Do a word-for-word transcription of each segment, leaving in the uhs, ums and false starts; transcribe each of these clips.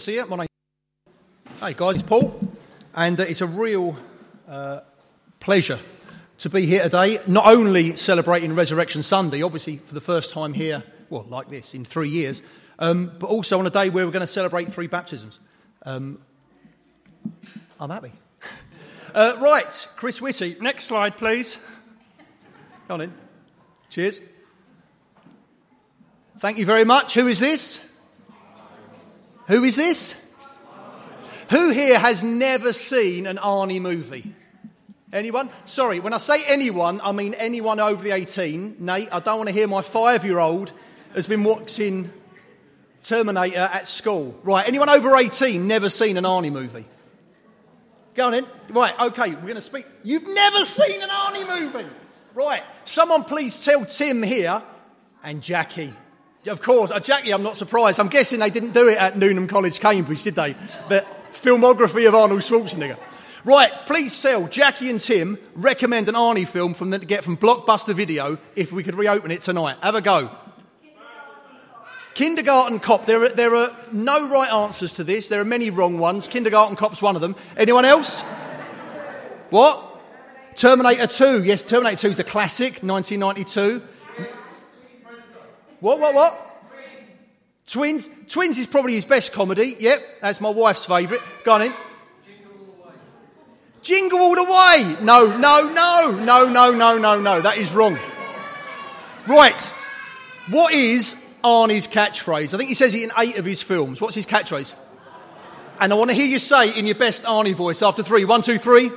see you. My name. Hey guys, it's Paul, and uh, it's a real uh, pleasure to be here today. Not only celebrating Resurrection Sunday, obviously for the first time here, well, like this in three years, um, but also on a day where we're going to celebrate three baptisms. Um, I'm happy. uh, right, Chris Whitty. Next slide, please. Go on in. Cheers. Thank you very much. Who is this? Who is this? Who here has never seen an Arnie movie? Anyone? Sorry, when I say anyone, I mean anyone over the eighteen. Nate, I don't want to hear my five-year-old has been watching Terminator at school. Right, anyone over eighteen never seen an Arnie movie? Go on in. Right, okay, we're going to speak. You've never seen an Arnie movie? Right, someone please tell Tim here and Jackie. Of course, uh, Jackie, I'm not surprised. I'm guessing they didn't do it at Newnham College, Cambridge, did they? The filmography of Arnold Schwarzenegger. Right, please tell Jackie and Tim recommend an Arnie film from the, get from Blockbuster Video if we could reopen it tonight. Have a go. Kindergarten Cop. There are, there are no right answers to this. There are many wrong ones. Kindergarten Cop's one of them. Anyone else? What? Terminator two. Yes, Terminator two is a classic, nineteen ninety-two. What, what, what? Twins. Twins is probably his best comedy. Yep, that's my wife's favourite. Go on in. Jingle All the Way. No, no, no, no, no, no, no, no. That is wrong. Right. What is Arnie's catchphrase? I think he says it in eight of his films. What's his catchphrase? And I want to hear you say it in your best Arnie voice after three. One, two, three.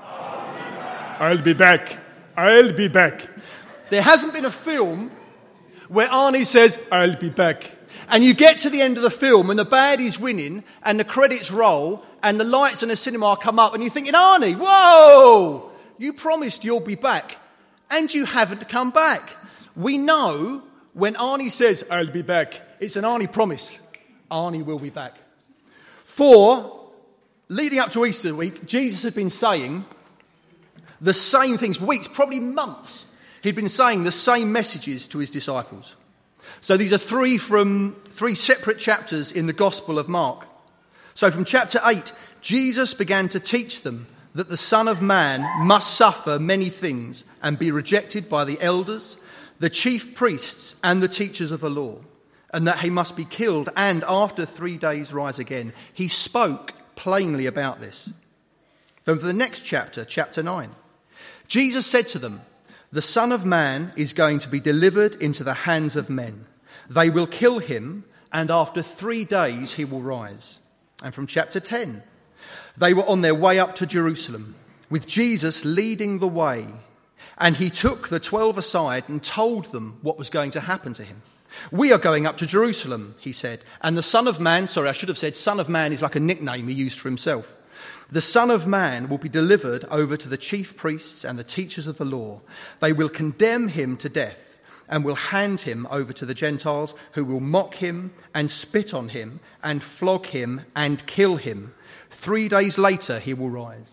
I'll be back. I'll be back. There hasn't been a film where Arnie says, I'll be back. And you get to the end of the film and the baddie's winning and the credits roll and the lights in the cinema come up and you're thinking, Arnie, whoa, you promised you'll be back and you haven't come back. We know when Arnie says, I'll be back, it's an Arnie promise. Arnie will be back. For, leading up to Easter week, Jesus had been saying the same things for weeks, probably months. He'd been saying the same messages to his disciples. So these are three from three separate chapters in the Gospel of Mark. So from chapter eight, Jesus began to teach them that the Son of Man must suffer many things and be rejected by the elders, the chief priests and the teachers of the law, and that he must be killed and after three days rise again. He spoke plainly about this. Then for the next chapter, chapter nine, Jesus said to them, the Son of Man is going to be delivered into the hands of men. They will kill him, and after three days he will rise. And from chapter ten, they were on their way up to Jerusalem, with Jesus leading the way. And he took the twelve aside and told them what was going to happen to him. We are going up to Jerusalem, he said. And the Son of Man, sorry, I should have said Son of Man is like a nickname he used for himself. The Son of Man will be delivered over to the chief priests and the teachers of the law. They will condemn him to death and will hand him over to the Gentiles, who will mock him and spit on him and flog him and kill him. Three days later he will rise.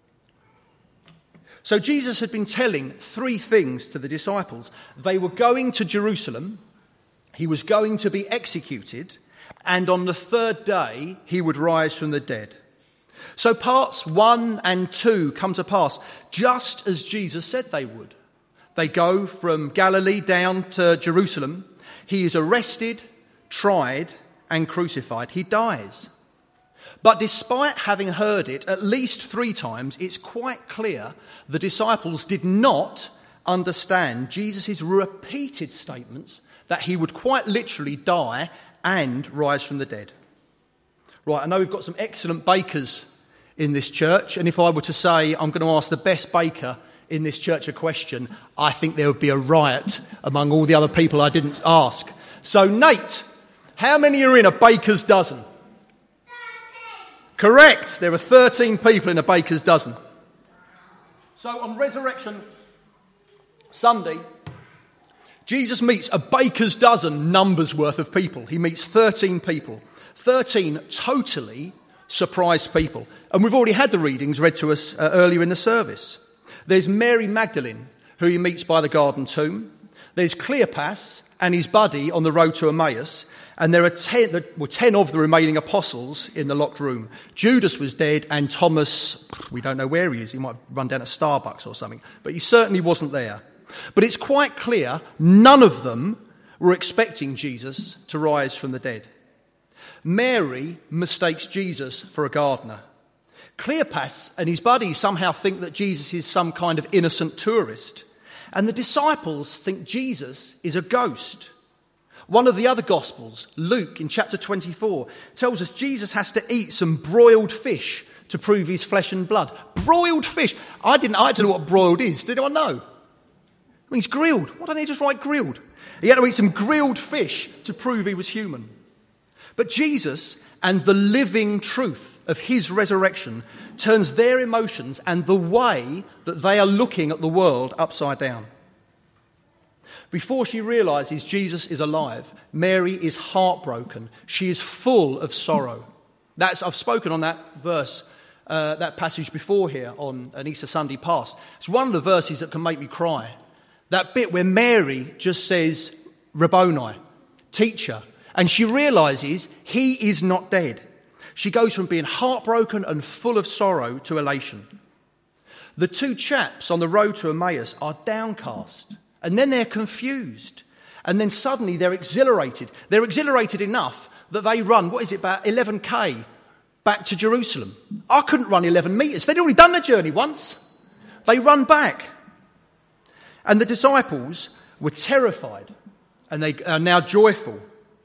So Jesus had been telling three things to the disciples. They were going to Jerusalem, he was going to be executed, and on the third day he would rise from the dead. So parts one and two come to pass just as Jesus said they would. They go from Galilee down to Jerusalem. He is arrested, tried, and crucified. He dies. But despite having heard it at least three times, it's quite clear the disciples did not understand Jesus' repeated statements that he would quite literally die and rise from the dead. Right, I know we've got some excellent bakers in this church, and if I were to say I'm going to ask the best baker in this church a question, I think there would be a riot among all the other people I didn't ask. So Nate, how many are in a baker's dozen? thirteen. Correct, there are thirteen people in a baker's dozen. So on Resurrection Sunday, Jesus meets a baker's dozen numbers worth of people. He meets thirteen people, thirteen totally surprised people. And we've already had the readings read to us uh, earlier in the service. There's Mary Magdalene, who he meets by the garden tomb. There's Cleopas and his buddy on the road to Emmaus. And there are ten, there were ten of the remaining apostles in the locked room. Judas was dead, and Thomas, we don't know where he is. He might have run down to Starbucks or something. But he certainly wasn't there. But it's quite clear none of them were expecting Jesus to rise from the dead. Mary mistakes Jesus for a gardener. Cleopas and his buddies somehow think that Jesus is some kind of innocent tourist. And the disciples think Jesus is a ghost. One of the other Gospels, Luke, in chapter twenty-four, tells us Jesus has to eat some broiled fish to prove his flesh and blood. Broiled fish. I didn't, I don't know what broiled is. Did anyone know? It means grilled. Why don't they just write grilled? He had to eat some grilled fish to prove he was human. But Jesus and the living truth of his resurrection turns their emotions and the way that they are looking at the world upside down. Before she realises Jesus is alive, Mary is heartbroken. She is full of sorrow. That's, I've spoken on that verse, uh, that passage before here on an Easter Sunday past. It's one of the verses that can make me cry. That bit where Mary just says, Rabboni, teacher, and she realises he is not dead. She goes from being heartbroken and full of sorrow to elation. The two chaps on the road to Emmaus are downcast. And then they're confused. And then suddenly they're exhilarated. They're exhilarated enough that they run, what is it, about eleven k back to Jerusalem. I couldn't run eleven metres. They'd already done the journey once. They run back. And the disciples were terrified. And they are now joyful.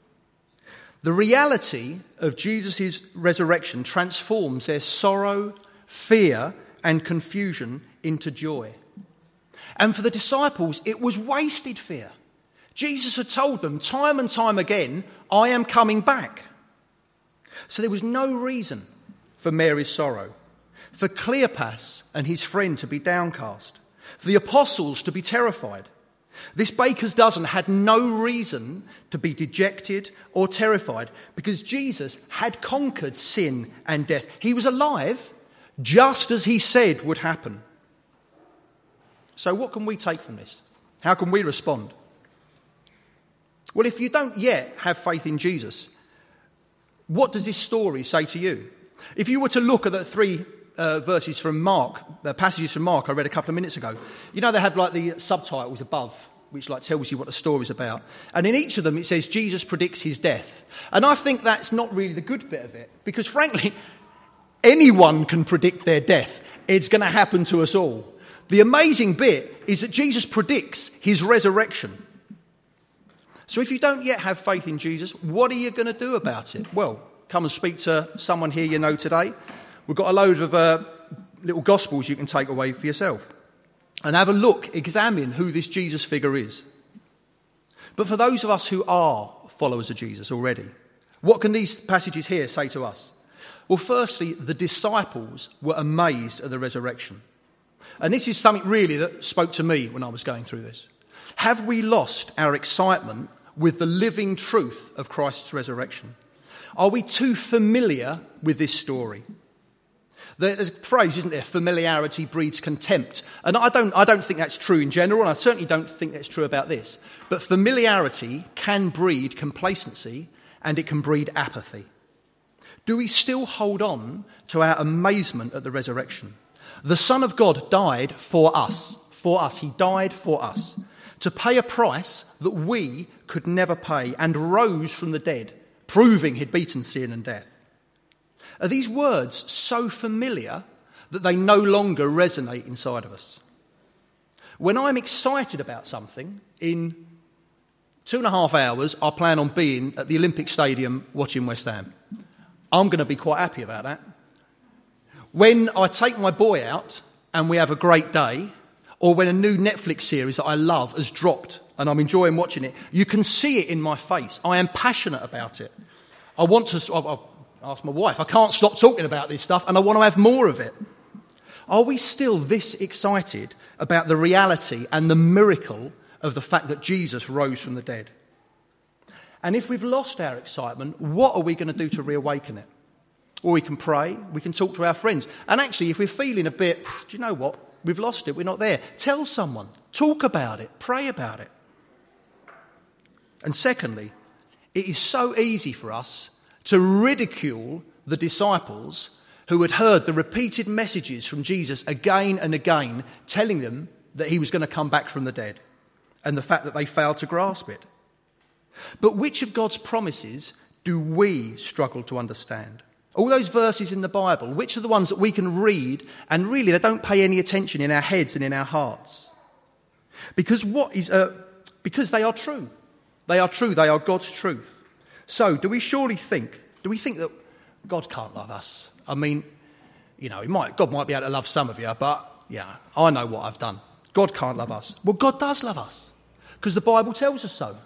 The reality of Jesus' resurrection transforms their sorrow, fear, and confusion into joy. And for the disciples, it was wasted fear. Jesus had told them time and time again, I am coming back. So there was no reason for Mary's sorrow, for Cleopas and his friend to be downcast, for the apostles to be terrified. This baker's dozen had no reason to be dejected or terrified because Jesus had conquered sin and death. He was alive just as he said would happen. So what can we take from this? How can we respond? Well, if you don't yet have faith in Jesus, what does this story say to you? If you were to look at the three uh, verses from Mark, the passages from Mark I read a couple of minutes ago, you know they have like the subtitles above, which like tells you what the story's about. And in each of them it says Jesus predicts his death. And I think that's not really the good bit of it, because frankly, anyone can predict their death. It's going to happen to us all. The amazing bit is that Jesus predicts his resurrection. So if you don't yet have faith in Jesus, what are you going to do about it? Well, come and speak to someone here you know today. We've got a load of uh, little gospels you can take away for yourself. And have a look, examine who this Jesus figure is. But for those of us who are followers of Jesus already, what can these passages here say to us? Well, firstly, the disciples were amazed at the resurrection. And this is something really that spoke to me when I was going through this. Have we lost our excitement with the living truth of Christ's resurrection? Are we too familiar with this story? There's a phrase, isn't there? Familiarity breeds contempt. And I don't, I don't think that's true in general, and I certainly don't think that's true about this. But familiarity can breed complacency, and it can breed apathy. Do we still hold on to our amazement at the resurrection? The Son of God died for us, for us. He died for us, to pay a price that we could never pay, and rose from the dead, proving he'd beaten sin and death. Are these words so familiar that they no longer resonate inside of us? When I'm excited about something, in two and a half hours, I plan on being at the Olympic Stadium watching West Ham. I'm going to be quite happy about that. When I take my boy out and we have a great day, or when a new Netflix series that I love has dropped and I'm enjoying watching it, you can see it in my face. I am passionate about it. I want to... I'll ask my wife, I can't stop talking about this stuff and I want to have more of it. Are we still this excited about the reality and the miracle of the fact that Jesus rose from the dead? And if we've lost our excitement, what are we going to do to reawaken it? Well, we can pray, we can talk to our friends. And actually, if we're feeling a bit, do you know what? We've lost it, we're not there. Tell someone, talk about it, pray about it. And secondly, It is so easy for us to ridicule the disciples who had heard the repeated messages from Jesus again and again, telling them that he was going to come back from the dead, and the fact that they failed to grasp it. But which of God's promises do we struggle to understand? All those verses in the Bible, which are the ones that we can read and really they don't pay any attention in our heads and in our hearts? Because what is uh, because they are true. They are true. They are God's truth. So do we surely think, do we think that God can't love us? I mean, you know, he might, God might be able to love some of you, but, yeah, I know what I've done. God can't love us. Well, God does love us, because the Bible tells us so.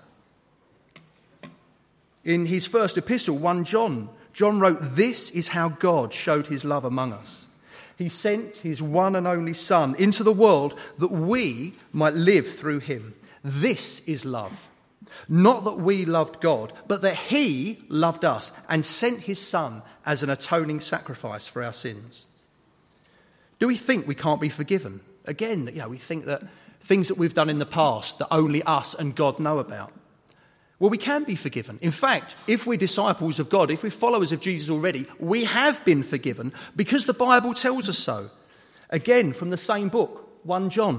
In his first epistle, First John, John wrote, "This is how God showed his love among us. He sent his one and only Son into the world that we might live through him. This is love. Not that we loved God, but that he loved us and sent his Son as an atoning sacrifice for our sins." Do we think we can't be forgiven? Again, you know, we think that things that we've done in the past that only us and God know about. Well, we can be forgiven. In fact, if we're disciples of God, if we're followers of Jesus already, we have been forgiven because the Bible tells us so. Again, from the same book, First John.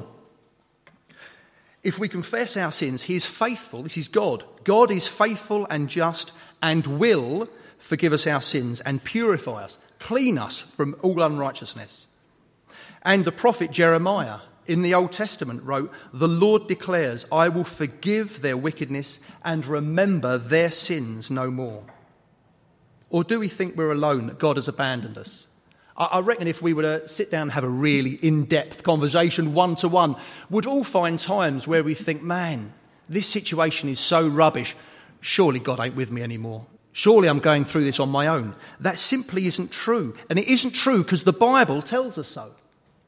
If we confess our sins, he is faithful. This is God. God is faithful and just and will forgive us our sins and purify us, clean us from all unrighteousness. And the prophet Jeremiah in the Old Testament wrote, "The Lord declares, I will forgive their wickedness and remember their sins no more." Or do we think we're alone, that God has abandoned us? I reckon if we were to sit down and have a really in-depth conversation, one-to-one, we'd all find times where we think, man, this situation is so rubbish. Surely God ain't with me anymore. Surely I'm going through this on my own. That simply isn't true. And it isn't true because the Bible tells us so.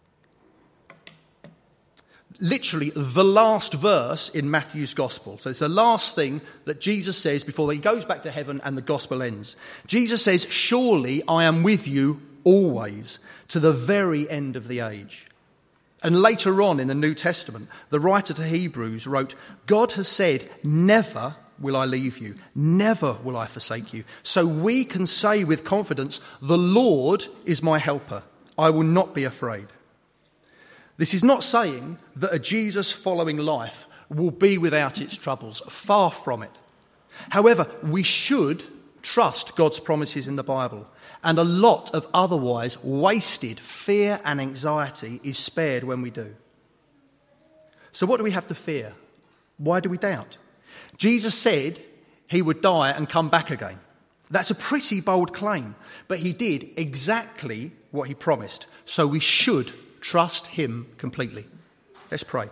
Literally the last verse in Matthew's Gospel. So it's the last thing that Jesus says before he goes back to heaven and the Gospel ends. Jesus says, "Surely I am with you always, to the very end of the age." And later on in the New Testament, the writer to Hebrews wrote, "God has said, never will I leave you, never will I forsake you." So we can say with confidence, "The Lord is my helper. I will not be afraid." This is not saying that a Jesus-following life will be without its troubles. Far from it. However, we should trust God's promises in the Bible, and a lot of otherwise wasted fear and anxiety is spared when we do. So what do we have to fear? Why do we doubt? Jesus said he would die and come back again. That's a pretty bold claim, but he did exactly what he promised, so we should trust him completely. Let's pray.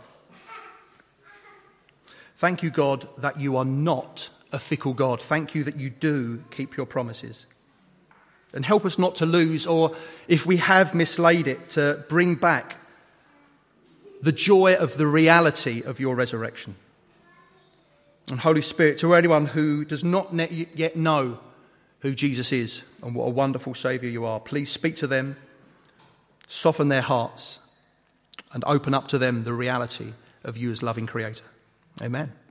Thank you, God, that you are not a fickle God. Thank you that you do keep your promises. And help us not to lose, or if we have mislaid it, to bring back the joy of the reality of your resurrection. And Holy Spirit, to anyone who does not yet know who Jesus is and what a wonderful Saviour you are, please speak to them, soften their hearts, and open up to them the reality of you as loving Creator. Amen.